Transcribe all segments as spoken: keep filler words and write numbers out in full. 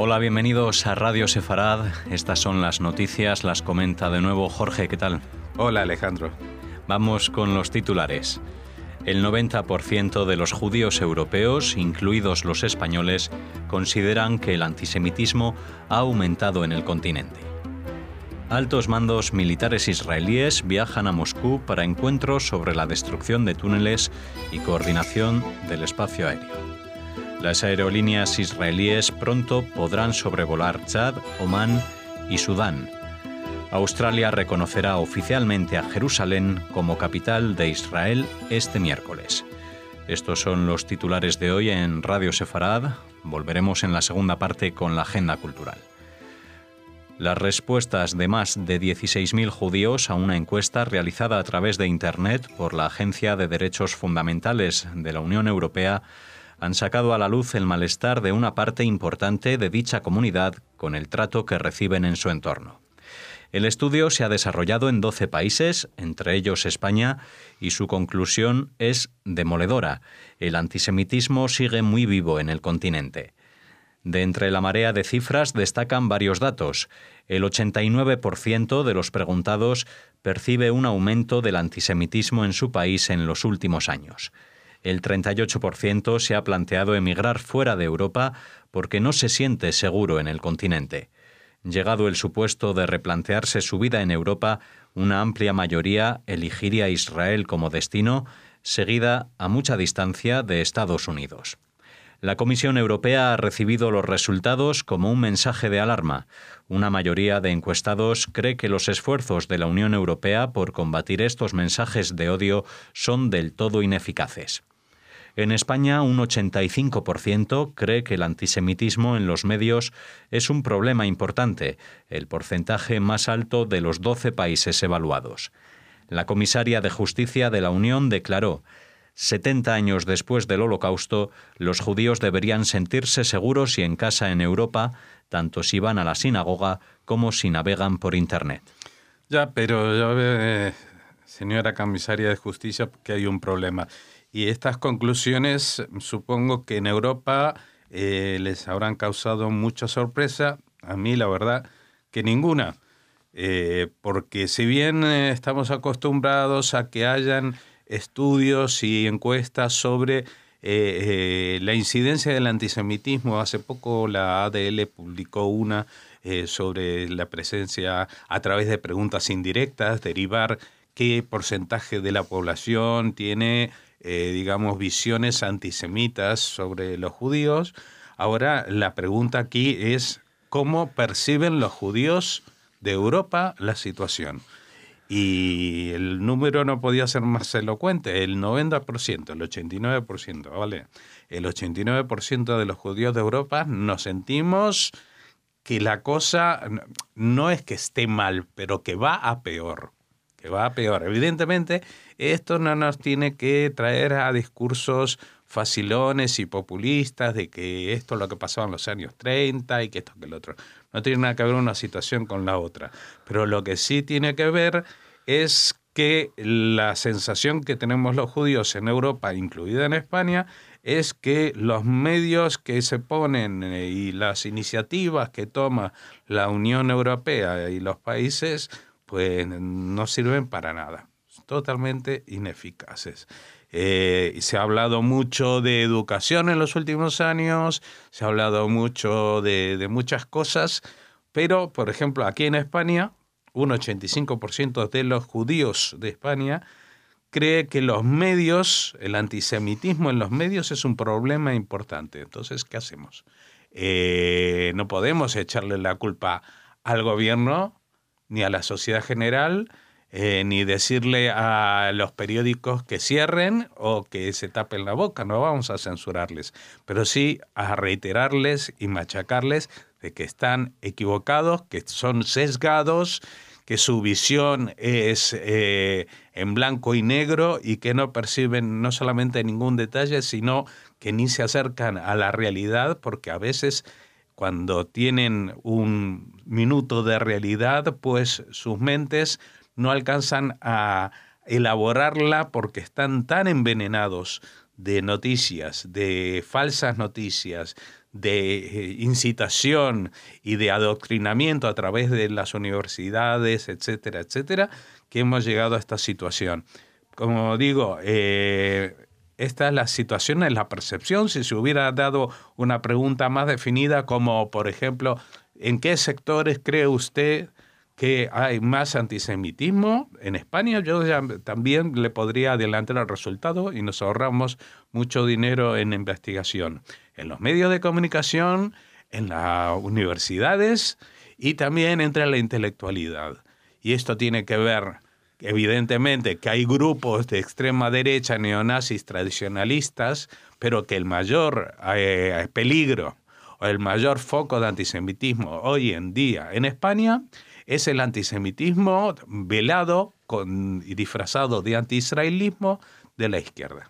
Hola, bienvenidos a Radio Sefarad. Estas son las noticias, las comenta de nuevo Jorge. ¿Qué tal? Hola, Alejandro. Vamos con los titulares. El noventa por ciento de los judíos europeos, incluidos los españoles, consideran que el antisemitismo ha aumentado en el continente. Altos mandos militares israelíes viajan a Moscú para encuentros sobre la destrucción de túneles y coordinación del espacio aéreo. Las aerolíneas israelíes pronto podrán sobrevolar Chad, Omán y Sudán. Australia reconocerá oficialmente a Jerusalén como capital de Israel este miércoles. Estos son los titulares de hoy en Radio Sefarad. Volveremos en la segunda parte con la agenda cultural. Las respuestas de más de dieciséis mil judíos a una encuesta realizada a través de Internet por la Agencia de Derechos Fundamentales de la Unión Europea han sacado a la luz el malestar de una parte importante de dicha comunidad con el trato que reciben en su entorno. El estudio se ha desarrollado en doce países, entre ellos España, y su conclusión es demoledora. El antisemitismo sigue muy vivo en el continente. De entre la marea de cifras destacan varios datos. El ochenta y nueve por ciento de los preguntados percibe un aumento del antisemitismo en su país en los últimos años. El treinta y ocho por ciento se ha planteado emigrar fuera de Europa porque no se siente seguro en el continente. Llegado el supuesto de replantearse su vida en Europa, una amplia mayoría elegiría Israel como destino, seguida a mucha distancia de Estados Unidos. La Comisión Europea ha recibido los resultados como un mensaje de alarma. Una mayoría de encuestados cree que los esfuerzos de la Unión Europea por combatir estos mensajes de odio son del todo ineficaces. En España, un ochenta y cinco por ciento cree que el antisemitismo en los medios es un problema importante, el porcentaje más alto de los doce países evaluados. La comisaria de Justicia de la Unión declaró: setenta años después del Holocausto, los judíos deberían sentirse seguros y en casa en Europa, tanto si van a la sinagoga como si navegan por Internet. Ya, pero ya ve, señora comisaria de Justicia, que hay un problema. Y estas conclusiones, supongo que en Europa eh, les habrán causado mucha sorpresa. A mí, la verdad, que ninguna. Eh, porque si bien eh, estamos acostumbrados a que hayan estudios y encuestas sobre eh, eh, la incidencia del antisemitismo, hace poco la A D L publicó una eh, sobre la presencia a través de preguntas indirectas, derivar qué porcentaje de la población tiene Eh, digamos, visiones antisemitas sobre los judíos. Ahora, la pregunta aquí es ¿cómo perciben los judíos de Europa la situación? Y el número no podía ser más elocuente. El noventa por ciento, el ochenta y nueve por ciento, ¿vale? El ochenta y nueve por ciento de los judíos de Europa nos sentimos que la cosa no es que esté mal, pero que va a peor. que va a peor. Evidentemente, esto no nos tiene que traer a discursos facilones y populistas de que esto es lo que pasaba en los años treinta y que esto que el otro. No tiene nada que ver una situación con la otra. Pero lo que sí tiene que ver es que la sensación que tenemos los judíos en Europa, incluida en España, es que los medios que se ponen y las iniciativas que toma la Unión Europea y los países pues no sirven para nada, totalmente ineficaces. Eh, se ha hablado mucho de educación en los últimos años, se ha hablado mucho de, de muchas cosas, pero, por ejemplo, aquí en España, un ochenta y cinco por ciento de los judíos de España cree que los medios, el antisemitismo en los medios es un problema importante. Entonces, ¿qué hacemos? Eh, no podemos echarle la culpa al gobierno ni a la sociedad general, eh, ni decirle a los periódicos que cierren o que se tapen la boca. No vamos a censurarles, pero sí a reiterarles y machacarles de que están equivocados, que son sesgados, que su visión es eh, en blanco y negro y que no perciben no solamente ningún detalle, sino que ni se acercan a la realidad, porque a veces cuando tienen un minuto de realidad, pues sus mentes no alcanzan a elaborarla porque están tan envenenados de noticias, de falsas noticias, de eh, incitación y de adoctrinamiento a través de las universidades, etcétera, etcétera, que hemos llegado a esta situación. Como digo, eh, esta es la situación, es la percepción. Si se hubiera dado una pregunta más definida, como por ejemplo, ¿en qué sectores cree usted que hay más antisemitismo en España? Yo ya también le podría adelantar el resultado y nos ahorramos mucho dinero en investigación. En los medios de comunicación, en las universidades y también entre la intelectualidad. Y esto tiene que ver, evidentemente, que hay grupos de extrema derecha, neonazis, tradicionalistas, pero que el mayor eh, peligro o el mayor foco de antisemitismo hoy en día en España es el antisemitismo velado con, y disfrazado de antiisraelismo de la izquierda.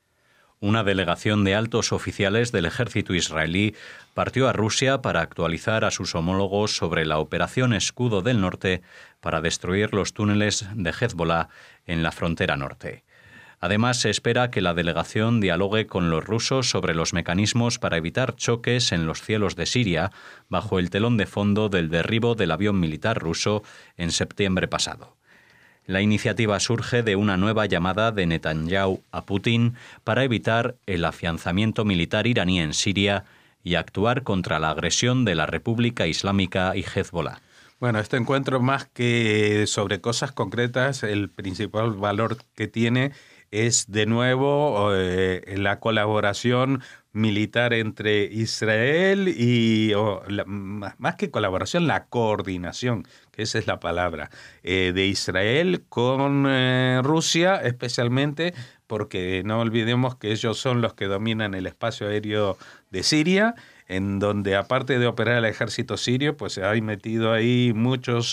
Una delegación de altos oficiales del ejército israelí partió a Rusia para actualizar a sus homólogos sobre la Operación Escudo del Norte para destruir los túneles de Hezbollah en la frontera norte. Además, se espera que la delegación dialogue con los rusos sobre los mecanismos para evitar choques en los cielos de Siria bajo el telón de fondo del derribo del avión militar ruso en septiembre pasado. La iniciativa surge de una nueva llamada de Netanyahu a Putin para evitar el afianzamiento militar iraní en Siria y actuar contra la agresión de la República Islámica y Hezbollah. Bueno, este encuentro, más que sobre cosas concretas, el principal valor que tiene es de nuevo eh, la colaboración militar entre Israel y, o, la, más que colaboración, la coordinación, que esa es la palabra, eh, de Israel con eh, Rusia, especialmente porque no olvidemos que ellos son los que dominan el espacio aéreo de Siria, en donde aparte de operar el ejército sirio, pues se han metido ahí muchos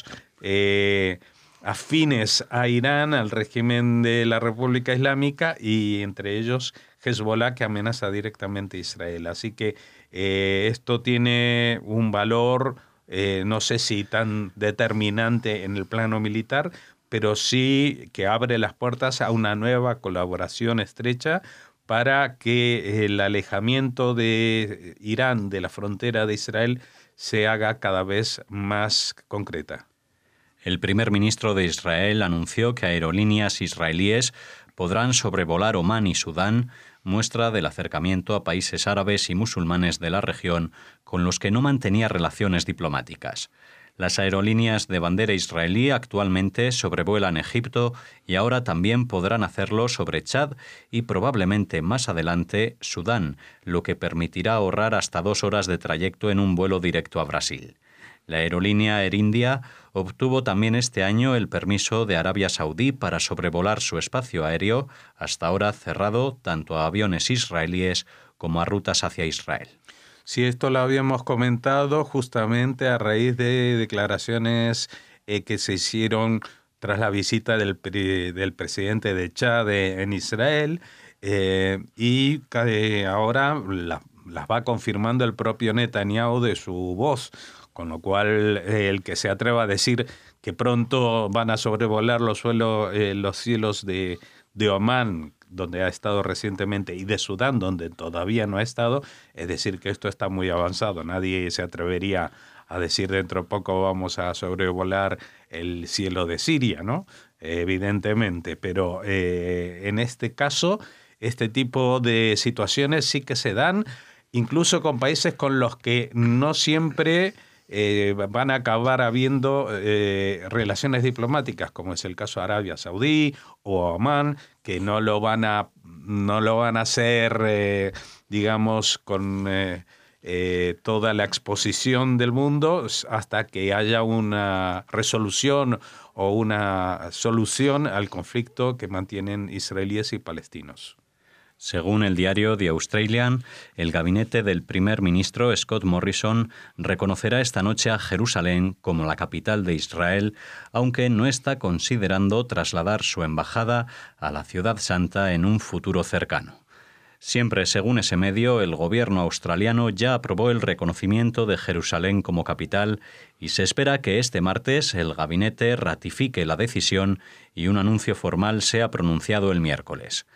eh, afines a Irán, al régimen de la República Islámica, y entre ellos Hezbollah, que amenaza directamente a Israel. Así que eh, esto tiene un valor, eh, no sé si tan determinante en el plano militar, pero sí que abre las puertas a una nueva colaboración estrecha para que el alejamiento de Irán de la frontera de Israel se haga cada vez más concreta. El primer ministro de Israel anunció que aerolíneas israelíes podrán sobrevolar Omán y Sudán, muestra del acercamiento a países árabes y musulmanes de la región con los que no mantenía relaciones diplomáticas. Las aerolíneas de bandera israelí actualmente sobrevuelan Egipto y ahora también podrán hacerlo sobre Chad y probablemente más adelante Sudán, lo que permitirá ahorrar hasta dos horas de trayecto en un vuelo directo a Brasil. La aerolínea Air India obtuvo también este año el permiso de Arabia Saudí para sobrevolar su espacio aéreo, hasta ahora cerrado tanto a aviones israelíes como a rutas hacia Israel. Sí, esto lo habíamos comentado justamente a raíz de declaraciones eh, que se hicieron tras la visita del, pre, del presidente de Chad en Israel eh, y que ahora la, las va confirmando el propio Netanyahu de su voz, con lo cual eh, el que se atreva a decir que pronto van a sobrevolar los, suelos, eh, los cielos de, de Omán, donde ha estado recientemente, y de Sudán, donde todavía no ha estado, es decir, que esto está muy avanzado. Nadie se atrevería a decir dentro de poco vamos a sobrevolar el cielo de Siria, ¿no? Eh, evidentemente, pero eh, en este caso, este tipo de situaciones sí que se dan, incluso con países con los que no siempre Eh, van a acabar habiendo eh, relaciones diplomáticas, como es el caso de Arabia Saudí o Omán, que no lo van a, no lo van a hacer, eh, digamos, con eh, eh, toda la exposición del mundo hasta que haya una resolución o una solución al conflicto que mantienen israelíes y palestinos. Según el diario The Australian, el gabinete del primer ministro Scott Morrison reconocerá esta noche a Jerusalén como la capital de Israel, aunque no está considerando trasladar su embajada a la Ciudad Santa en un futuro cercano. Siempre según ese medio, el gobierno australiano ya aprobó el reconocimiento de Jerusalén como capital y se espera que este martes el gabinete ratifique la decisión y un anuncio formal sea pronunciado el miércoles.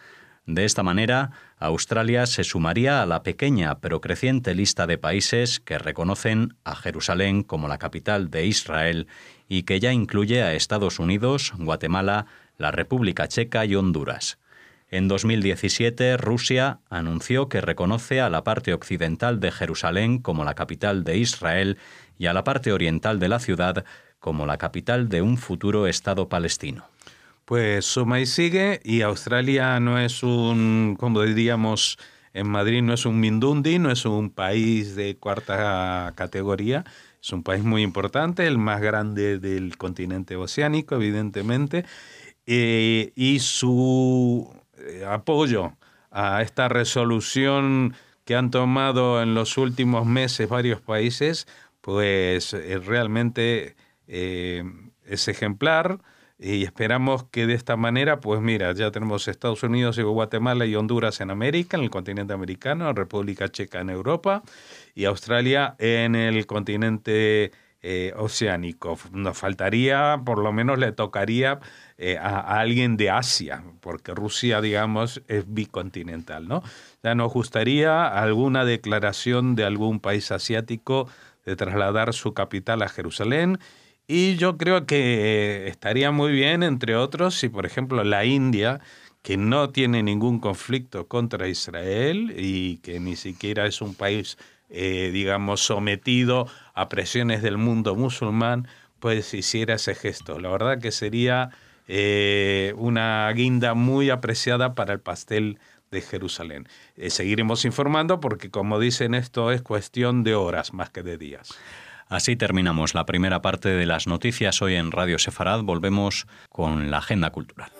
De esta manera, Australia se sumaría a la pequeña pero creciente lista de países que reconocen a Jerusalén como la capital de Israel y que ya incluye a Estados Unidos, Guatemala, la República Checa y Honduras. En dos mil diecisiete, Rusia anunció que reconoce a la parte occidental de Jerusalén como la capital de Israel y a la parte oriental de la ciudad como la capital de un futuro Estado palestino. Pues suma y sigue, y Australia no es un, como diríamos en Madrid, no es un Mindundi, no es un país de cuarta categoría, es un país muy importante, el más grande del continente oceánico, evidentemente, eh, y su eh, apoyo a esta resolución que han tomado en los últimos meses varios países, pues eh, realmente eh, es ejemplar. Y esperamos que de esta manera, pues mira, ya tenemos Estados Unidos y Guatemala y Honduras en América, en el continente americano, República Checa en Europa y Australia en el continente eh, oceánico. Nos faltaría, por lo menos le tocaría eh, a, a alguien de Asia, porque Rusia, digamos, es bicontinental, ¿no? Ya nos gustaría alguna declaración de algún país asiático de trasladar su capital a Jerusalén. Y yo creo que estaría muy bien, entre otros, si por ejemplo la India, que no tiene ningún conflicto contra Israel y que ni siquiera es un país, eh, digamos, sometido a presiones del mundo musulmán, pues hiciera ese gesto. La verdad que sería eh, una guinda muy apreciada para el pastel de Jerusalén. Eh, seguiremos informando porque, como dicen, esto es cuestión de horas más que de días. Así terminamos la primera parte de las noticias hoy en Radio Sefarad. Volvemos con la agenda cultural.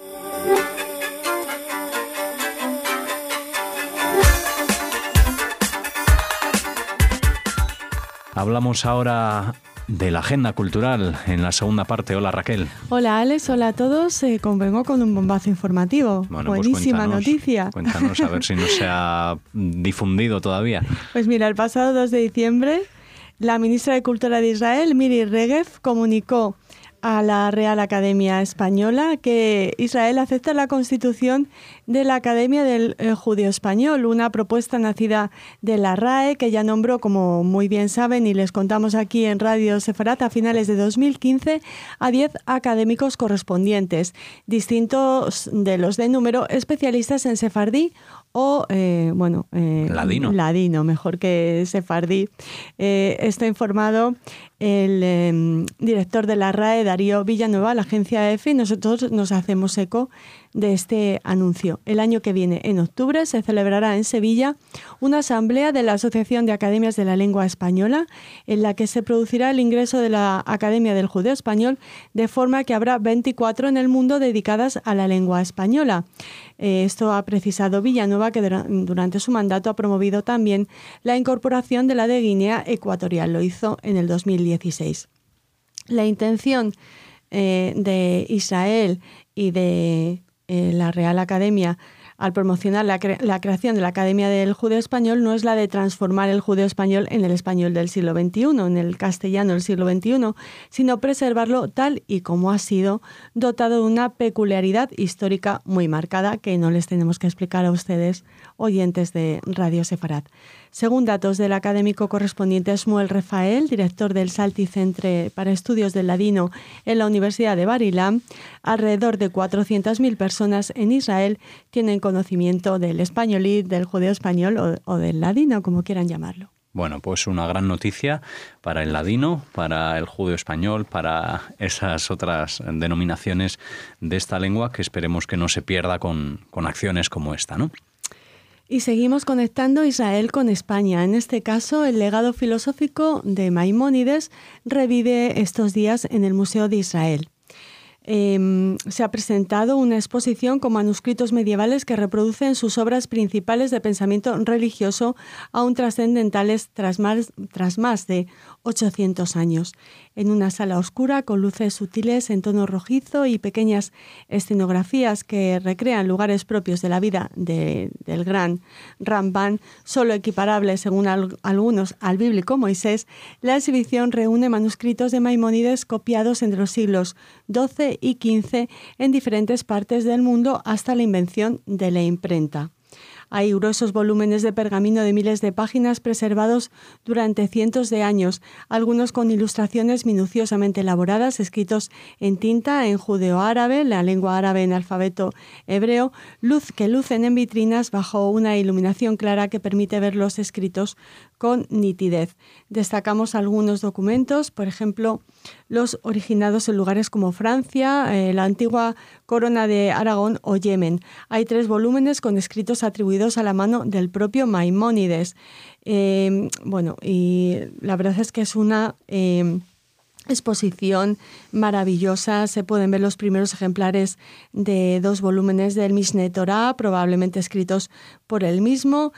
Hablamos ahora de la agenda cultural en la segunda parte. Hola, Raquel. Hola, Alex. Hola a todos. Eh, vengo con un bombazo informativo. Bueno, Buenísima pues cuéntanos, noticia. Cuéntanos a ver si no se ha difundido todavía. Pues mira, el pasado dos de diciembre... la ministra de Cultura de Israel, Miri Regev, comunicó a la Real Academia Española que Israel acepta la constitución de la Academia del eh, Judío Español, una propuesta nacida de la R A E que ya nombró, como muy bien saben y les contamos aquí en Radio Sefarat, a finales de dos mil quince a diez académicos correspondientes, distintos de los de número, especialistas en sefardí o, eh, bueno, eh, ladino. ladino, mejor que sefardí. Eh, está informado el eh, director de la R A E, Darío Villanueva, la agencia EFE, y nosotros nos hacemos eco de este anuncio. El año que viene, en octubre, se celebrará en Sevilla una asamblea de la Asociación de Academias de la Lengua Española, en la que se producirá el ingreso de la Academia del Judeo Español, de forma que habrá veinticuatro en el mundo dedicadas a la lengua española. Eh, esto ha precisado Villanueva, que durante su mandato ha promovido también la incorporación de la de Guinea Ecuatorial. Lo hizo en el dos mil dieciséis. La intención eh, de Israel y de eh, la Real Academia al promocionar la, cre- la creación de la Academia del Judeo Español no es la de transformar el judeo español en el español del siglo veintiuno, en el castellano del siglo veintiuno, sino preservarlo tal y como ha sido, dotado de una peculiaridad histórica muy marcada que no les tenemos que explicar a ustedes, oyentes de Radio Sefarat. Según datos del académico correspondiente Shmuel Rafael, director del Salti Centre para Estudios del Ladino en la Universidad de Bar Ilan, alrededor de cuatrocientas mil personas en Israel tienen conocimiento del españolí, del judeo español o, o del ladino, como quieran llamarlo. Bueno, pues una gran noticia para el ladino, para el judeo español, para esas otras denominaciones de esta lengua que esperemos que no se pierda con, con acciones como esta, ¿no? Y seguimos conectando Israel con España. En este caso, el legado filosófico de Maimónides revive estos días en el Museo de Israel. Eh, se ha presentado una exposición con manuscritos medievales que reproducen sus obras principales de pensamiento religioso, aún trascendentales tras más, tras más de ochocientos años. En una sala oscura con luces sutiles en tono rojizo y pequeñas escenografías que recrean lugares propios de la vida de, del gran Ramban, solo equiparable según al, algunos al bíblico Moisés, la exhibición reúne manuscritos de Maimónides copiados entre los siglos doce catorce y quince en diferentes partes del mundo hasta la invención de la imprenta. Hay gruesos volúmenes de pergamino de miles de páginas preservados durante cientos de años, algunos con ilustraciones minuciosamente elaboradas, escritos en tinta, en judeo-árabe, la lengua árabe en alfabeto hebreo, luz que lucen en vitrinas bajo una iluminación clara que permite ver los escritos con nitidez. Destacamos algunos documentos, por ejemplo, los originados en lugares como Francia, eh, la antigua corona de Aragón o Yemen. Hay tres volúmenes con escritos atribuidos a la mano del propio Maimónides. Eh, bueno, y la verdad es que es una eh, exposición maravillosa. Se pueden ver los primeros ejemplares de dos volúmenes del Mishneh Torah, probablemente escritos por él mismo.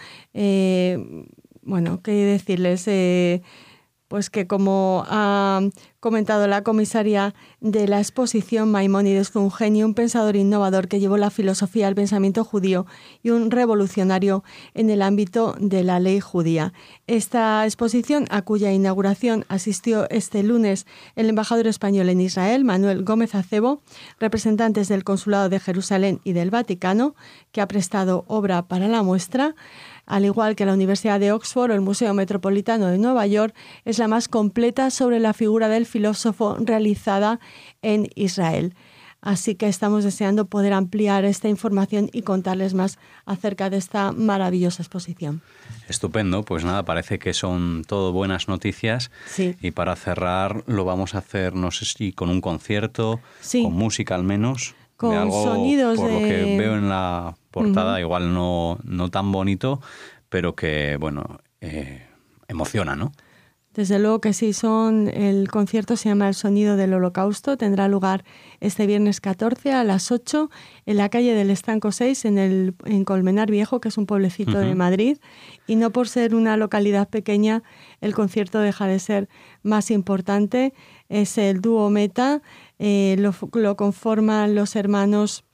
Eh, bueno, qué decirles... Eh, Pues que, como ha comentado la comisaria de la exposición, Maimónides fue un genio, un pensador innovador que llevó la filosofía al pensamiento judío y un revolucionario en el ámbito de la ley judía. Esta exposición, a cuya inauguración asistió este lunes el embajador español en Israel, Manuel Gómez Acebo, representantes del Consulado de Jerusalén y del Vaticano, que ha prestado obra para la muestra, al igual que la Universidad de Oxford o el Museo Metropolitano de Nueva York, es la más completa sobre la figura del filósofo realizada en Israel. Así que estamos deseando poder ampliar esta información y contarles más acerca de esta maravillosa exposición. Estupendo, pues nada, parece que son todo buenas noticias. Sí. Y para cerrar lo vamos a hacer, no sé si con un concierto, sí. con música al menos. Con de algo, sonidos por de... lo que veo en la portada, uh-huh. igual no, no tan bonito, pero que, bueno, eh, emociona, ¿no? Desde luego que sí, son el concierto se llama El Sonido del Holocausto, tendrá lugar este viernes catorce a las ocho en la calle del Estanco seis, en, el, en Colmenar Viejo, que es un pueblecito uh-huh. de Madrid, y no por ser una localidad pequeña, el concierto deja de ser más importante. Es el dúo Meta, eh, lo, lo conforman los hermanos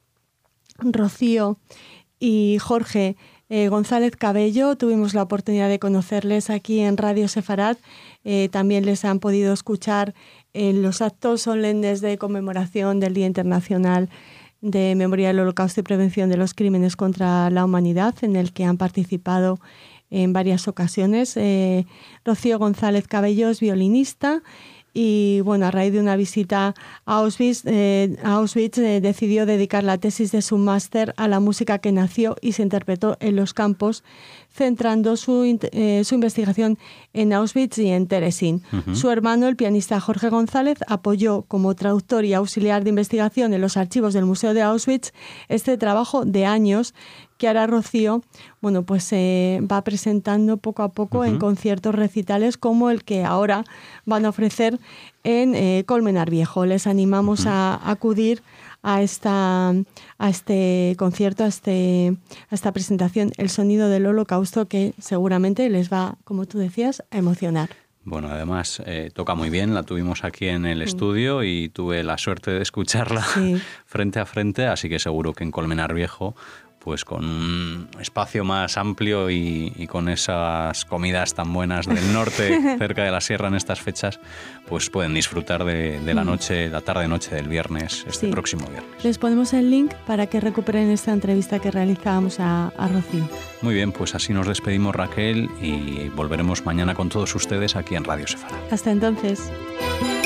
Rocío y Jorge Eh, González Cabello. Tuvimos la oportunidad de conocerles aquí en Radio Sefarad. Eh, también les han podido escuchar en los actos solemnes de conmemoración del Día Internacional de Memoria del Holocausto y Prevención de los Crímenes contra la Humanidad, en el que han participado en varias ocasiones. Eh, Rocío González Cabello es violinista. Y bueno, a raíz de una visita a Auschwitz, eh, a Auschwitz eh, decidió dedicar la tesis de su máster a la música que nació y se interpretó en los campos, centrando su, eh, su investigación en Auschwitz y en Terezín. Uh-huh. Su hermano, el pianista Jorge González, apoyó como traductor y auxiliar de investigación en los archivos del Museo de Auschwitz este trabajo de años que ahora Rocío, bueno, pues se eh, va presentando poco a poco uh-huh. en conciertos recitales como el que ahora van a ofrecer en eh, Colmenar Viejo. Les animamos uh-huh. a acudir a esta a este concierto, a, este, a esta presentación, El Sonido del Holocausto, que seguramente les va, como tú decías, a emocionar. Bueno, además eh, toca muy bien, la tuvimos aquí en el estudio y tuve la suerte de escucharla sí. frente a frente, así que seguro que en Colmenar Viejo, pues con un espacio más amplio y, y con esas comidas tan buenas del norte, cerca de la sierra en estas fechas, pues pueden disfrutar de, de la noche, la tarde-noche del viernes, este sí. próximo viernes. Les ponemos el link para que recuperen esta entrevista que realizábamos a, a Rocío. Muy bien, pues así nos despedimos, Raquel, y volveremos mañana con todos ustedes aquí en Radio Sefarad. Hasta entonces.